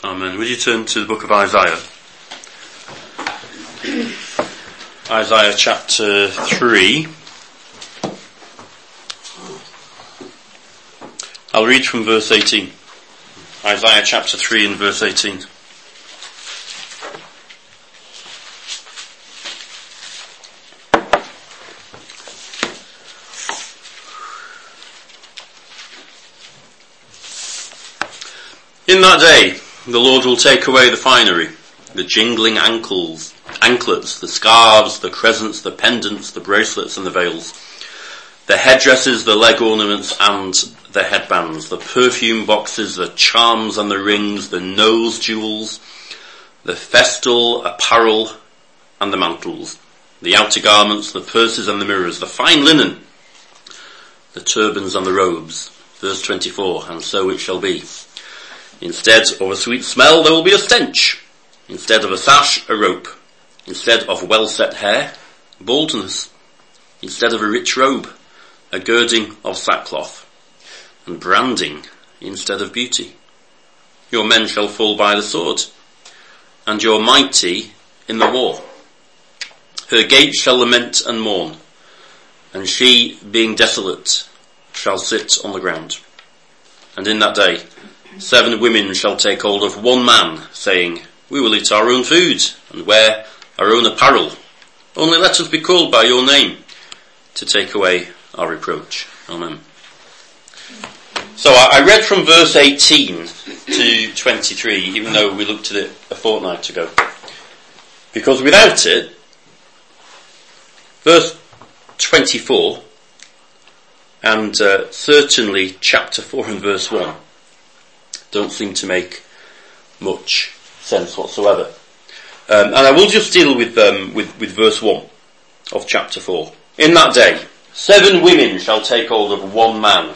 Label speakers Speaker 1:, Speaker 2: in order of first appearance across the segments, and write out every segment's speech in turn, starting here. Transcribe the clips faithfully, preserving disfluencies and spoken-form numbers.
Speaker 1: Amen. Would you turn to the book of Isaiah? Isaiah chapter three. I'll read from verse eighteen. Isaiah chapter three and verse eighteen. In that day, the Lord will take away the finery, the jingling ankles, anklets, the scarves, the crescents, the pendants, the bracelets and the veils, the headdresses, the leg ornaments and the headbands, the perfume boxes, the charms and the rings, the nose jewels, the festal apparel and the mantles, the outer garments, the purses and the mirrors, the fine linen, the turbans and the robes. Verse twenty-four, and so it shall be. Instead of a sweet smell, there will be a stench. Instead of a sash, a rope. Instead of well-set hair, baldness. Instead of a rich robe, a girding of sackcloth. And branding instead of beauty. Your men shall fall by the sword, and your mighty in the war. Her gates shall lament and mourn, and she, being desolate, shall sit on the ground. And in that day, seven women shall take hold of one man, saying, we will eat our own food and wear our own apparel. Only let us be called by your name to take away our reproach. Amen. So I read from verse eighteen to twenty-three, even though we looked at it a fortnight ago. Because without it, verse twenty-four and uh, certainly chapter four and verse one don't seem to make much sense whatsoever. Um, and I will just deal with, um, with, with verse one of chapter four. In that day, seven women shall take hold of one man.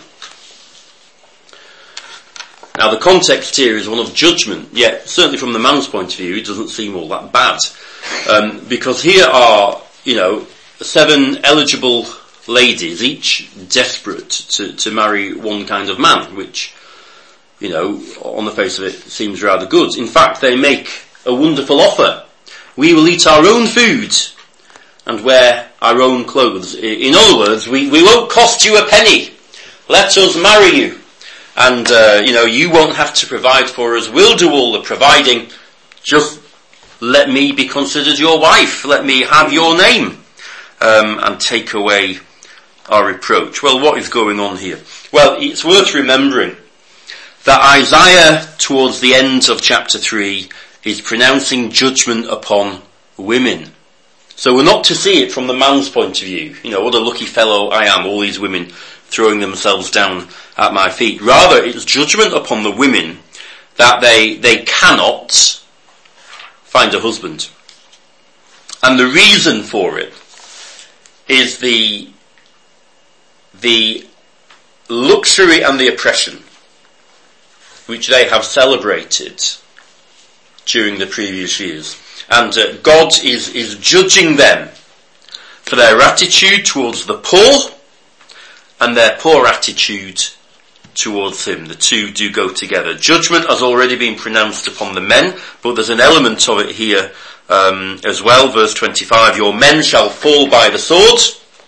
Speaker 1: Now the context here is one of judgment, yet certainly from the man's point of view, it doesn't seem all that bad. Um, because here are, you know, seven eligible ladies, each desperate to, to marry one kind of man, which, you know, on the face of it, seems rather good. In fact, they make a wonderful offer. We will eat our own food and wear our own clothes. In other words, we, we won't cost you a penny. Let us marry you. And, uh, you know, you won't have to provide for us. We'll do all the providing. Just let me be considered your wife. Let me have your name. Um, and take away our reproach. Well, what is going on here? Well, it's worth remembering that Isaiah, towards the end of chapter three, is pronouncing judgment upon women. So we're not to see it from the man's point of view. You know, what a lucky fellow I am, all these women throwing themselves down at my feet. Rather, it's judgment upon the women that they, they cannot find a husband. And the reason for it is the, the luxury and the oppression which they have celebrated during the previous years. And uh, God is, is judging them for their attitude towards the poor and their poor attitude towards Him. The two do go together. Judgment has already been pronounced upon the men, but there's an element of it here um, as well. Verse twenty-five, your men shall fall by the sword,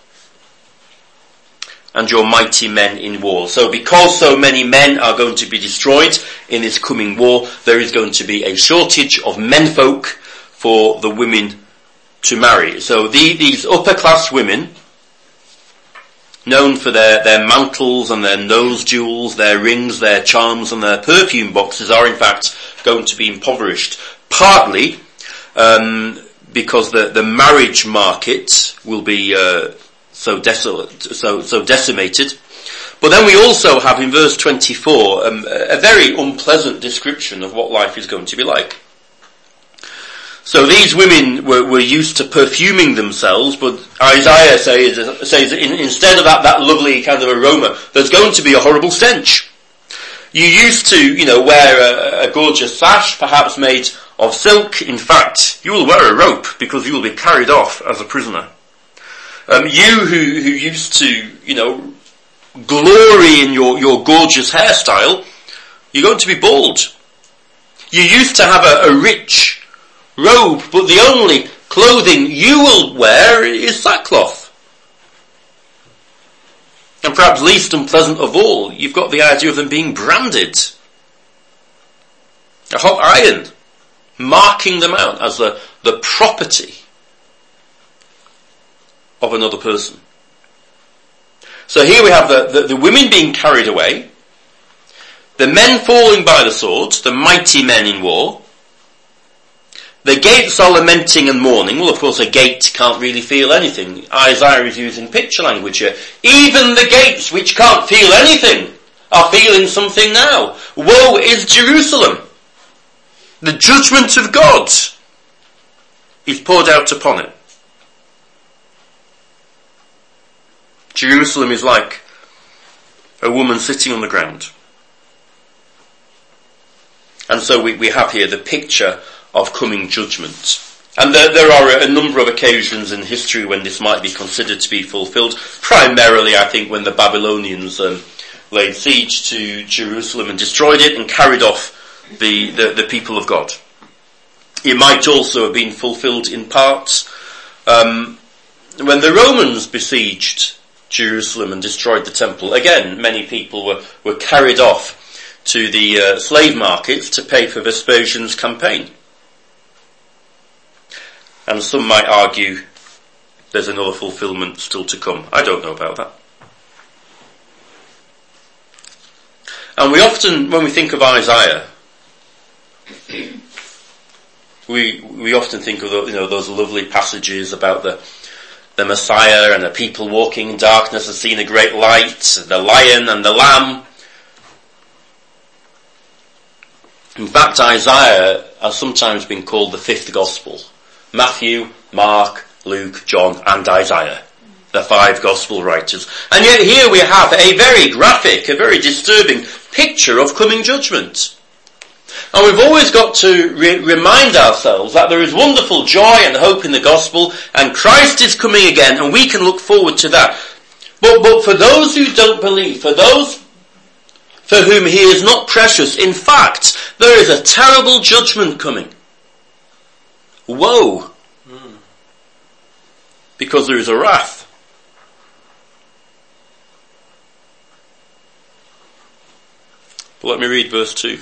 Speaker 1: and your mighty men in war. So because so many men are going to be destroyed in this coming war, there is going to be a shortage of menfolk for the women to marry. So the, these upper class women, known for their, their mantles and their nose jewels, their rings, their charms and their perfume boxes, are in fact going to be impoverished. Partly um, because the, the marriage market will be uh, so desolate, so so decimated. But then we also have in verse twenty-four um, a very unpleasant description of what life is going to be like. So these women were, were used to perfuming themselves, but Isaiah says, says in, instead of that, that lovely kind of aroma, there's going to be a horrible stench. You used to, you know, wear a, a gorgeous sash, perhaps made of silk. In fact, you will wear a rope because you will be carried off as a prisoner. Um, you who, who used to, you know, glory in your, your gorgeous hairstyle, you're going to be bald. You used to have a, a rich robe, but the only clothing you will wear is sackcloth. And perhaps least unpleasant of all, you've got the idea of them being branded. A hot iron, marking them out as the, the property of another person. So here we have the, the, the women being carried away, the men falling by the sword, the mighty men in war. The gates are lamenting and mourning. Well, of course, a gate can't really feel anything. Isaiah is using picture language here. Even the gates, which can't feel anything, are feeling something now. Woe is Jerusalem. The judgment of God is poured out upon it. Jerusalem is like a woman sitting on the ground. And so we, we have here the picture of coming judgment. And there, there are a number of occasions in history when this might be considered to be fulfilled. Primarily, I think, when the Babylonians um, laid siege to Jerusalem and destroyed it and carried off the, the, the people of God. It might also have been fulfilled in parts um, when the Romans besieged Jerusalem and destroyed the temple. Again, many people were, were carried off to the uh, slave markets to pay for Vespasian's campaign. And some might argue there's another fulfillment still to come. I don't know about that. And we often, when we think of Isaiah, we we often think of the, you know those lovely passages about the the Messiah and the people walking in darkness have seen a great light, the lion and the lamb. In fact, Isaiah has sometimes been called the fifth gospel. Matthew, Mark, Luke, John, and Isaiah. The five gospel writers. And yet here we have a very graphic, a very disturbing picture of coming judgment. And we've always got to re- remind ourselves that there is wonderful joy and hope in the gospel, and Christ is coming again, and we can look forward to that. But, but for those who don't believe, for those for whom he is not precious, in fact, there is a terrible judgment coming. Woe! Mm. Because there is a wrath. But let me read verse two.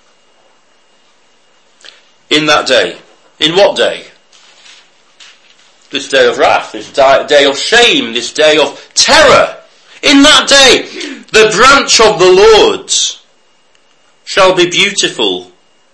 Speaker 1: In that day. In what day? This day of wrath, this day of shame, this day of terror. In that day, the branch of the Lord shall be beautiful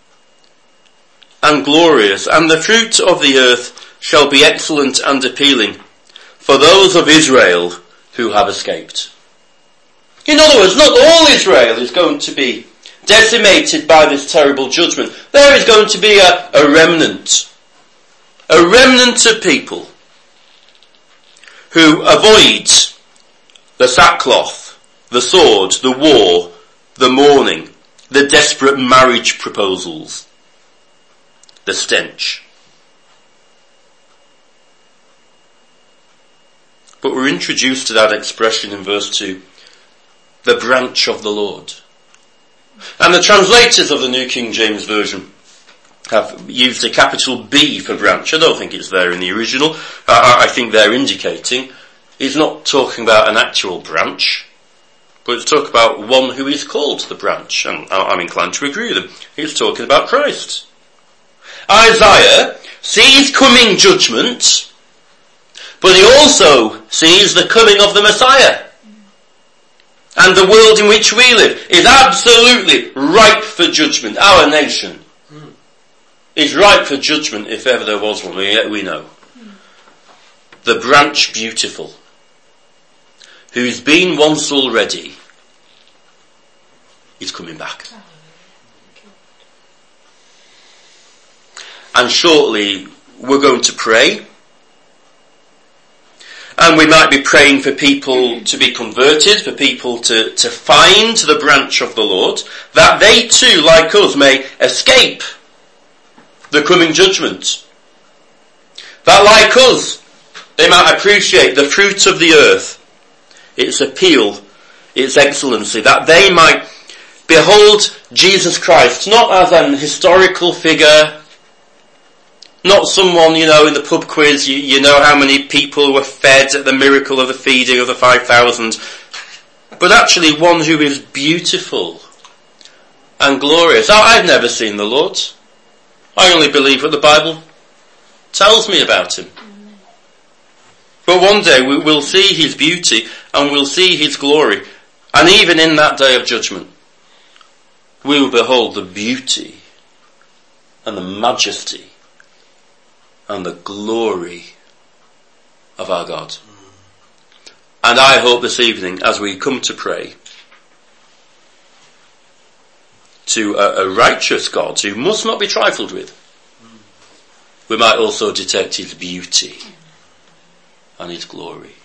Speaker 1: and glorious, and the fruit of the earth shall be excellent and appealing for those of Israel who have escaped. In other words, not all Israel is going to be decimated by this terrible judgment. There is going to be a, a remnant, a remnant of people who avoid the sackcloth, the sword, the war, the mourning, the desperate marriage proposals, the stench. But we're introduced to that expression in verse two, the branch of the Lord. And the translators of the New King James Version have used a capital B for branch. I don't think it's there in the original. Uh, I think they're indicating he's not talking about an actual branch, but it's talking about one who is called the branch. And I'm inclined to agree with them. He's talking about Christ. Isaiah sees coming judgment, but he also sees the coming of the Messiah. And the world in which we live is absolutely ripe for judgment. Our nation mm. is ripe for judgment if ever there was one, we, we know. Mm. The branch beautiful, who's been once already, is coming back. And shortly we're going to pray. And we might be praying for people to be converted, for people to, to find the branch of the Lord, that they too, like us, may escape the coming judgment. That like us, they might appreciate the fruit of the earth, its appeal, its excellency, that they might behold Jesus Christ, not as an historical figure, not someone, you know, in the pub quiz, you, you know how many people were fed at the miracle of the feeding of the five thousand, but actually one who is beautiful and glorious. I've never seen the Lord. I only believe what the Bible tells me about him. But one day we will see his beauty and we'll see his glory. And even in that day of judgment, we will behold the beauty and the majesty and the glory of our God. And I hope this evening, as we come to pray to a, a righteous God who must not be trifled with, we might also detect his beauty and his glory.